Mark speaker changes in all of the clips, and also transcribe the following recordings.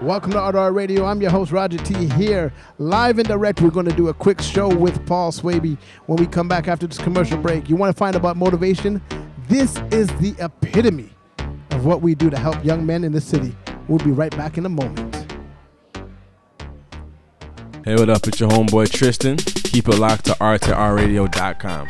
Speaker 1: Welcome to RR Radio. I'm your host, Roger T. Here, live and direct. We're going to do a quick show with Paul Swaby when we come back after this commercial break. You want to find out about motivation? This is the epitome of what we do to help young men in the city. We'll be right back in a moment.
Speaker 2: Hey, what up? It's your homeboy Tristan. Keep it locked to r2rradio.com.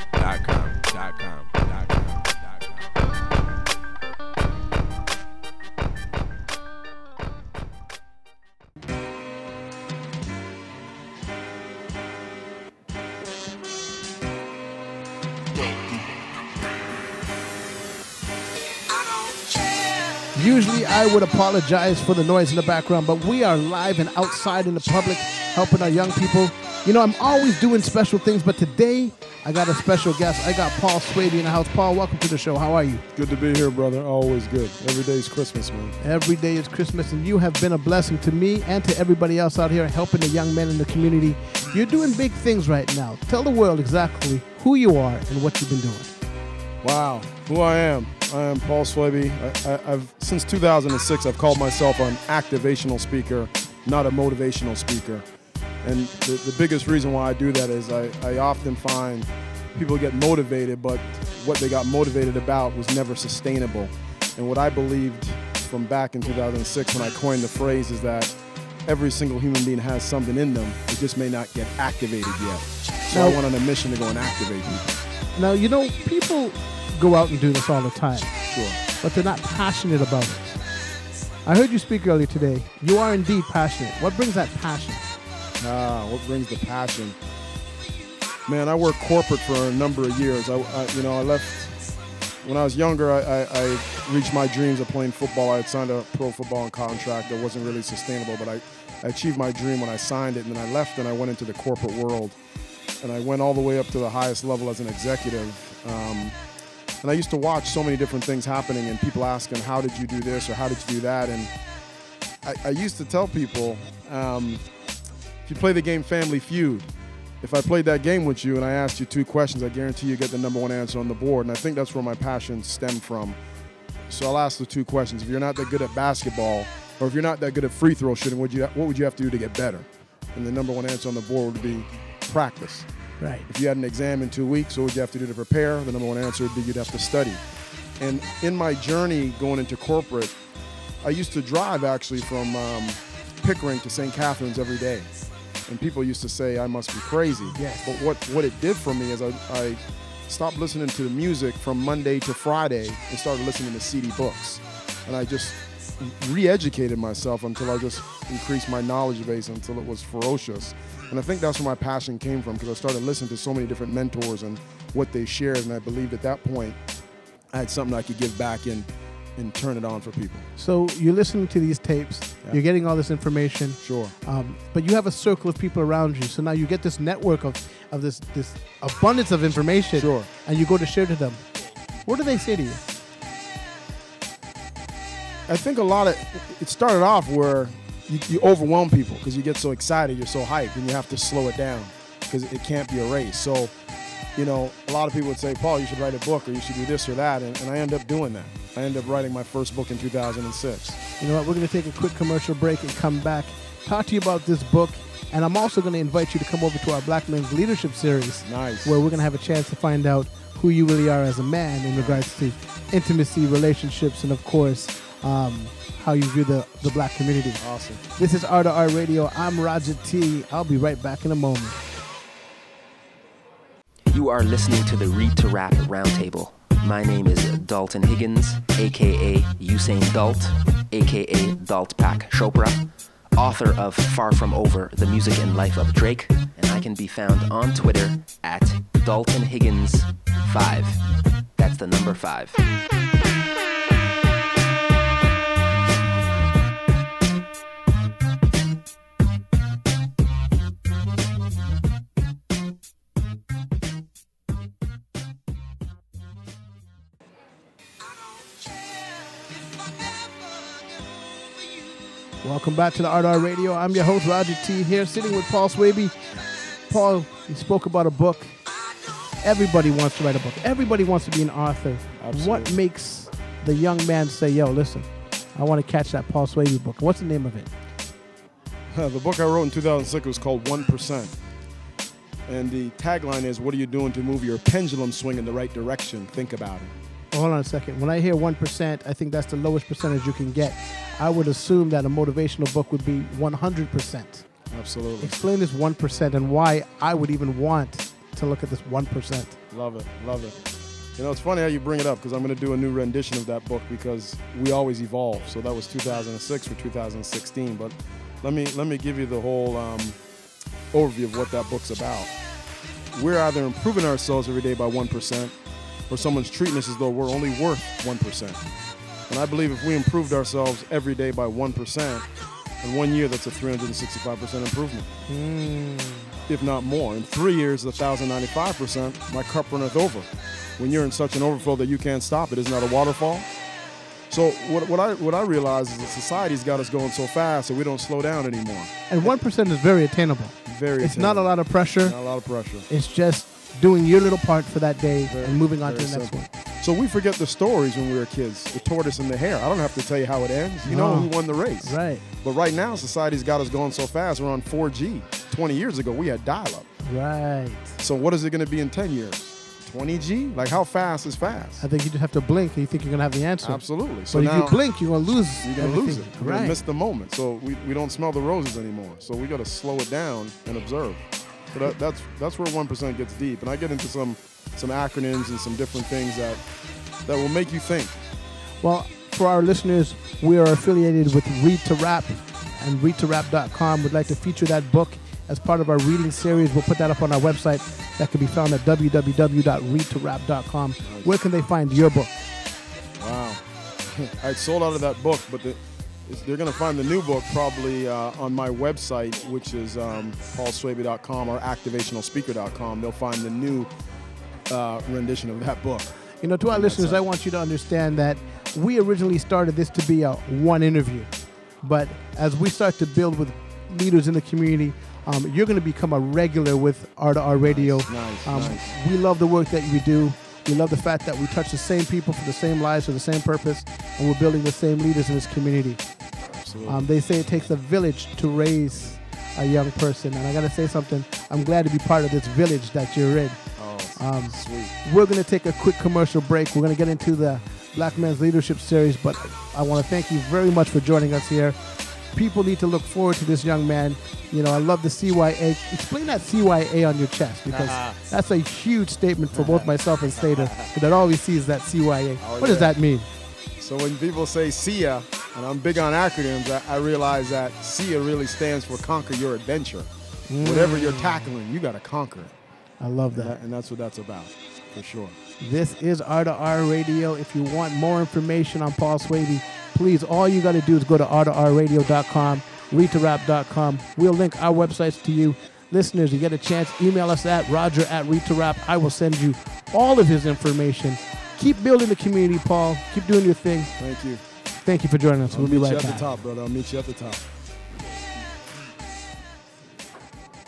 Speaker 1: Usually I would apologize for the noise in the background, but we are live and outside in the public helping our young people. You know, I'm always doing special things, but today I got a special guest. I got Paul Swaby in the house. Paul, welcome to the show. How are you?
Speaker 3: Good to be here, brother. Always good. Every day is Christmas, man.
Speaker 1: Every day is Christmas, and you have been a blessing to me and to everybody else out here helping the young men in the community. You're doing big things right now. Tell the world exactly who you are and what you've been doing.
Speaker 3: Wow. Who I am Paul Swaby. I've since 2006, I've called myself an activational speaker, not a motivational speaker. And the biggest reason why I do that is I often find people get motivated, but what they got motivated about was never sustainable. And what I believed from back in 2006 when I coined the phrase is that every single human being has something in them. It just may not get activated yet. So I went on a mission to go and activate people.
Speaker 1: Now, you know, people go out and do this all the time.
Speaker 3: Sure.
Speaker 1: But they're not passionate about it. I heard you speak earlier today. You are indeed passionate. What brings that passion?
Speaker 3: What brings the passion? Man, I worked corporate for a number of years. I left when I was younger. I reached my dreams of playing football. I had signed a pro football contract that wasn't really sustainable, but I achieved my dream when I signed it, and then I left and I went into the corporate world, and I went all the way up to the highest level as an executive. And I used to watch so many different things happening, and people asking, "How did you do this?" or "How did you do that?" And I used to tell people, if you play the game Family Feud, if I played that game with you and I asked you two questions, I guarantee you get the number one answer on the board. And I think that's where my passion stemmed from. So I'll ask the two questions. If you're not that good at basketball, or if you're not that good at free throw shooting, what would you have to do to get better? And the number one answer on the board would be practice.
Speaker 1: Right.
Speaker 3: If you had an exam in 2 weeks, what would you have to do to prepare? The number one answer would be you'd have to study. And in my journey going into corporate, I used to drive actually from Pickering to St. Catharines every day. And people used to say I must be crazy.
Speaker 1: Yes.
Speaker 3: But what it did for me is I stopped listening to the music from Monday to Friday and started listening to CD books. And I just re-educated myself until I just increased my knowledge base until it was ferocious. And I think that's where my passion came from, because I started listening to so many different mentors and what they shared, and I believed at that point I had something I could give back and turn it on for people.
Speaker 1: So you're listening to these tapes, You're getting all this information.
Speaker 3: Sure.
Speaker 1: But you have a circle of people around you, so now you get this network of this abundance of information.
Speaker 3: Sure.
Speaker 1: And you go to share to them. What do they say to you?
Speaker 3: I think it started off where you overwhelm people because you get so excited, you're so hyped, and you have to slow it down because it can't be a race. So, you know, a lot of people would say, Paul, you should write a book or you should do this or that, and I end up doing that. I end up writing my first book in 2006.
Speaker 1: You know what, we're going to take a quick commercial break and come back, talk to you about this book, and I'm also going to invite you to come over to our Black Men's Leadership Series.
Speaker 3: Nice.
Speaker 1: Where we're going to have a chance to find out who you really are as a man in regards to intimacy, relationships, and of course, how you view the black community.
Speaker 3: Awesome.
Speaker 1: This is R2R Radio. I'm Roger T. I'll be right back in a moment.
Speaker 4: You are listening to the Read to Rap Roundtable. My name is Dalton Higgins, a.k.a. Usain Dalt, a.k.a. Dalt Pak Chopra, author of Far From Over, The Music and Life of Drake, and I can be found on Twitter at Dalton Higgins 5. That's the number 5.
Speaker 1: Welcome back to the R2R Radio. I'm your host, Roger T. Here, sitting with Paul Swaby. Paul, you spoke about a book. Everybody wants to write a book. Everybody wants to be an author.
Speaker 3: Absolutely.
Speaker 1: What makes the young man say, yo, listen, I want to catch that Paul Swaby book? What's the name of it?
Speaker 3: The book I wrote in 2006 was called 1%. And the tagline is, what are you doing to move your pendulum swing in the right direction? Think about it.
Speaker 1: Hold on a second. When I hear 1%, I think that's the lowest percentage you can get. I would assume that a motivational book would be 100%.
Speaker 3: Absolutely.
Speaker 1: Explain this 1% and why I would even want to look at this 1%.
Speaker 3: Love it. Love it. You know, it's funny how you bring it up because I'm going to do a new rendition of that book because we always evolve. So that was 2006 for 2016. But let me give you the whole overview of what that book's about. We're either improving ourselves every day by 1%, or someone's treating us as though we're only worth 1%. And I believe if we improved ourselves every day by 1%, in 1 year, that's a 365% improvement. If not more. In 3 years, 1,095%, my cup runneth over. When you're in such an overflow that you can't stop it, isn't that a waterfall? So what I realize is that society's got us going so fast that we don't slow down anymore.
Speaker 1: And 1% is very attainable. It's not a lot of pressure.
Speaker 3: Not a lot of pressure.
Speaker 1: It's just doing your little part for that day and moving on to the next one.
Speaker 3: So we forget the stories when we were kids, the tortoise and the hare. I don't have to tell you how it ends. You know who won the race.
Speaker 1: Right.
Speaker 3: But right now, society's got us going so fast. We're on 4G. 20 years ago, we had dial-up.
Speaker 1: Right.
Speaker 3: So what is it going to be in 10 years? 20G? Like, how fast is fast?
Speaker 1: I think you just have to blink and you think you're going to have the answer.
Speaker 3: Absolutely. So
Speaker 1: but
Speaker 3: now,
Speaker 1: if you blink, you're going to lose.
Speaker 3: You're going to lose it. You're going
Speaker 1: Right.
Speaker 3: to miss the moment. So we don't smell the roses anymore. So we got to slow it down and observe. So that's where 1% gets deep. And I get into some acronyms and some different things that will make you think.
Speaker 1: Well, for our listeners, we are affiliated with Read to Rap and readtorap.com. We'd like to feature that book as part of our reading series. We'll put that up on our website. That can be found at www.readtorap.com. Nice. Where can they find your book?
Speaker 3: Wow. I sold out of that book, but they're going to find the new book probably on my website, which is paulswaby.com or activationalspeaker.com. They'll find the new rendition of that book.
Speaker 1: You know, to our listeners, I want you to understand that we originally started this to be a one interview. But as we start to build with leaders in the community, you're going to become a regular with R2R Radio.
Speaker 3: Nice.
Speaker 1: We love the work that we do. We love the fact that we touch the same people for the same lives, for the same purpose, and we're building the same leaders in this community.
Speaker 3: Absolutely.
Speaker 1: They say it takes a village to raise a young person. And I got to say something. I'm glad to be part of this village that you're in.
Speaker 3: Sweet.
Speaker 1: We're going to take a quick commercial break. We're going to get into the Black Men's Leadership Series, but I want to thank you very much for joining us here. People need to look forward to this young man. You know, I love the CYA. Explain that CYA on your chest, because that's a huge statement for both myself and Stater, because all we see is that CYA. What does that mean?
Speaker 3: So when people say SIA, and I'm big on acronyms, I realize that SIA really stands for Conquer Your Adventure. Whatever you're tackling, you got to conquer it.
Speaker 1: I love that.
Speaker 3: And that's what that's about, for sure.
Speaker 1: This is R2R Radio. If you want more information on Paul Swaby, please, all you got to do is go to r2rradio.com, readtorap.com. We'll link our websites to you. Listeners, you get a chance, email us at roger@readtorap. I will send you all of his information. Keep building the community, Paul. Keep doing your thing.
Speaker 3: Thank you.
Speaker 1: Thank you for joining us. We'll be right back.
Speaker 3: I'll meet you at the top, brother. I'll meet you at the top.